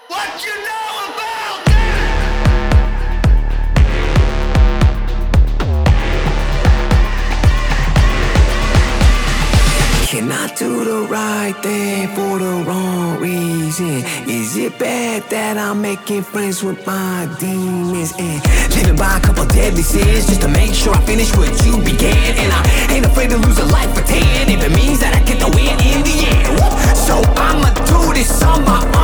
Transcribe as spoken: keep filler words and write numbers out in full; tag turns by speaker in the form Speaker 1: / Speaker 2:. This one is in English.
Speaker 1: What you know about that? Can I do the right thing for the wrong reason? Is it bad that I'm making friends with my demons and living by a couple deadly sins just to make sure I finish what you began? And I ain't afraid to lose a life for ten if it means that I get the win in the end. So I'ma do this on my own.